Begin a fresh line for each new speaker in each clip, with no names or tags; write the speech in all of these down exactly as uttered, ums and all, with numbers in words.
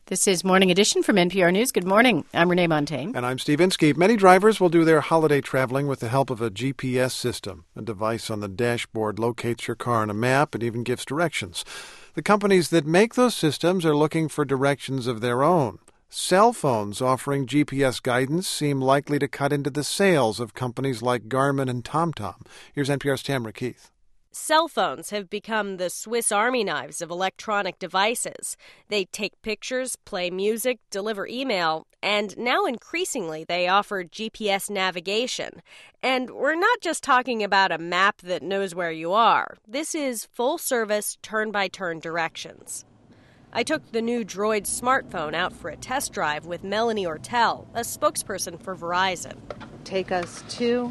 This is Morning Edition from N P R News. Good morning. I'm Renee Montaigne.
And I'm Steve Inskeep. Many drivers will do their holiday traveling with the help of a G P S system. A device on the dashboard locates your car on a map and even gives directions. The companies that make those systems are looking for directions of their own. Cell phones offering G P S guidance seem likely to cut into the sales of companies like Garmin and TomTom. Here's N P R's Tamara Keith.
Cell phones have become the Swiss Army knives of electronic devices. They take pictures, play music, deliver email, and now increasingly they offer G P S navigation. And we're not just talking about a map that knows where you are. This is full-service, turn-by-turn directions. I took the new Droid smartphone out for a test drive with Melanie Ortel, a spokesperson for Verizon.
Take us to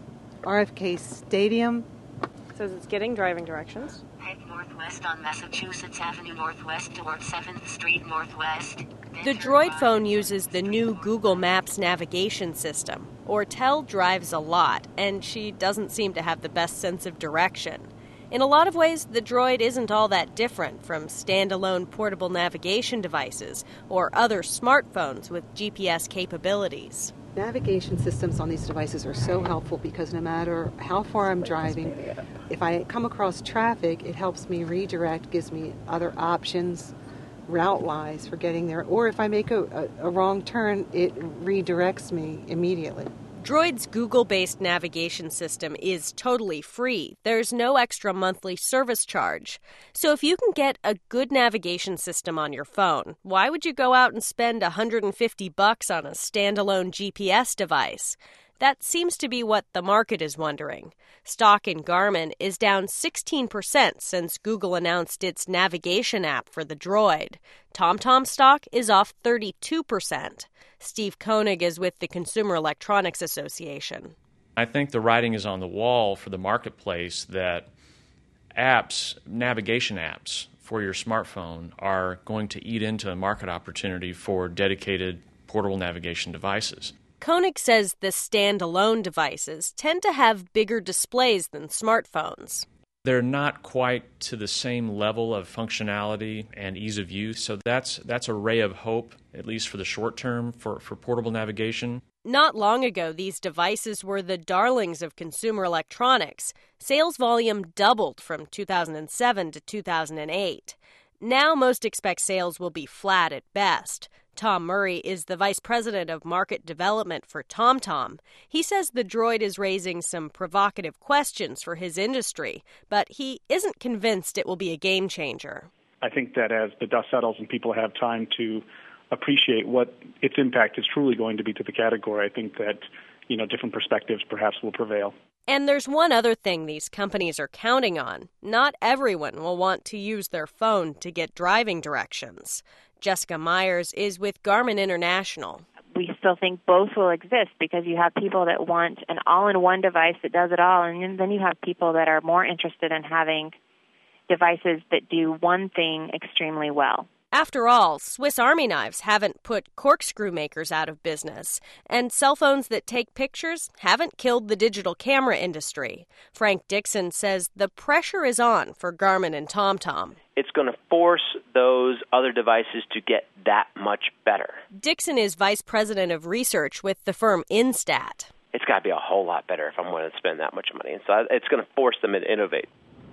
R F K Stadium.
Says it's getting driving directions.
Head northwest on Massachusetts Avenue Northwest toward seventh Street Northwest.
The Droid phone uses the new Google Maps navigation system. Ortel drives a lot, and she doesn't seem to have the best sense of direction. In a lot of ways, the Droid isn't all that different from standalone portable navigation devices or other smartphones with G P S capabilities.
Navigation systems on these devices are so helpful because no matter how far I'm driving, if I come across traffic, it helps me redirect, gives me other options, route-wise for getting there. Or if I make a, a, a wrong turn, it redirects me immediately.
Droid's Google-based navigation system is totally free. There's no extra monthly service charge. So if you can get a good navigation system on your phone, why would you go out and spend one hundred fifty bucks on a standalone G P S device? That seems to be what the market is wondering. Stock in Garmin is down sixteen percent since Google announced its navigation app for the Droid. TomTom stock is off thirty-two percent. Steve Koenig is with the Consumer Electronics Association.
I think the writing is on the wall for the marketplace that apps, navigation apps for your smartphone are going to eat into a market opportunity for dedicated portable navigation devices.
Koenig says the standalone devices tend to have bigger displays than smartphones.
They're not quite to the same level of functionality and ease of use, so that's that's a ray of hope, at least for the short term, for, for portable navigation.
Not long ago, these devices were the darlings of consumer electronics. Sales volume doubled from two thousand seven to two thousand eight. Now most expect sales will be flat at best. Tom Murray is the vice president of market development for TomTom. He says the Droid is raising some provocative questions for his industry, but he isn't convinced it will be a game changer.
I think that as the dust settles and people have time to appreciate what its impact is truly going to be to the category, I think that, you know, different perspectives perhaps will prevail.
And there's one other thing these companies are counting on. Not everyone will want to use their phone to get driving directions. Jessica Myers is with Garmin International.
We still think both will exist because you have people that want an all-in-one device that does it all, and then you have people that are more interested in having devices that do one thing extremely well.
After all, Swiss Army knives haven't put corkscrew makers out of business, and cell phones that take pictures haven't killed the digital camera industry. Frank Dixon says the pressure is on for Garmin and TomTom.
It's going to force those other devices to get that much better.
Dixon is vice president of research with the firm Instat.
It's got to be a whole lot better if I'm going to spend that much money. And so it's going to force them to innovate.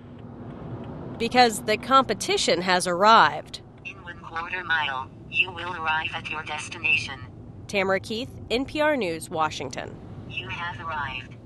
Because the competition has arrived.
In one quarter mile, you will arrive at your destination.
Tamara Keith, N P R News, Washington.
You have arrived.